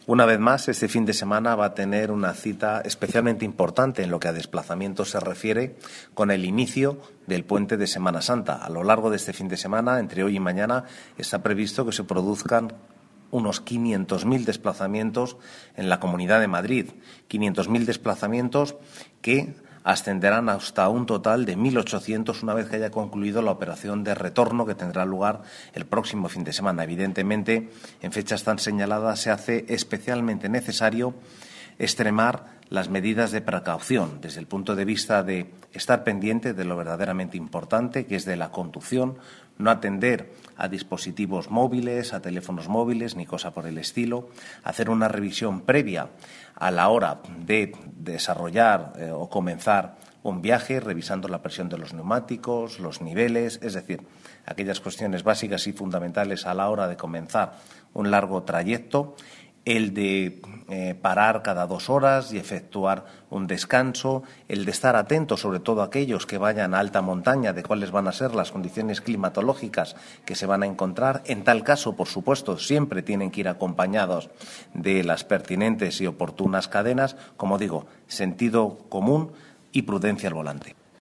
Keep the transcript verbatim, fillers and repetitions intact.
Una vez más, este fin de semana va a tener una cita especialmente importante en lo que a desplazamientos se refiere, con el inicio del puente de Semana Santa. A lo largo de este fin de semana, entre hoy y mañana, está previsto que se produzcan unos quinientos mil desplazamientos en la Comunidad de Madrid. quinientos mil desplazamientos que ascenderán hasta un total de mil ochocientos una vez que haya concluido la operación de retorno que tendrá lugar el próximo fin de semana. Evidentemente, en fechas tan señaladas se hace especialmente necesario extremar las medidas de precaución desde el punto de vista de estar pendiente de lo verdaderamente importante, que es de la conducción, no atender a dispositivos móviles, a teléfonos móviles, ni cosa por el estilo, hacer una revisión previa a la hora de desarrollar eh, o comenzar un viaje, revisando la presión de los neumáticos, los niveles, es decir, aquellas cuestiones básicas y fundamentales a la hora de comenzar un largo trayecto, el de eh, parar cada dos horas y efectuar un descanso, el de estar atentos, sobre todo aquellos que vayan a alta montaña, de cuáles van a ser las condiciones climatológicas que se van a encontrar. En tal caso, por supuesto, siempre tienen que ir acompañados de las pertinentes y oportunas cadenas, como digo, sentido común y prudencia al volante.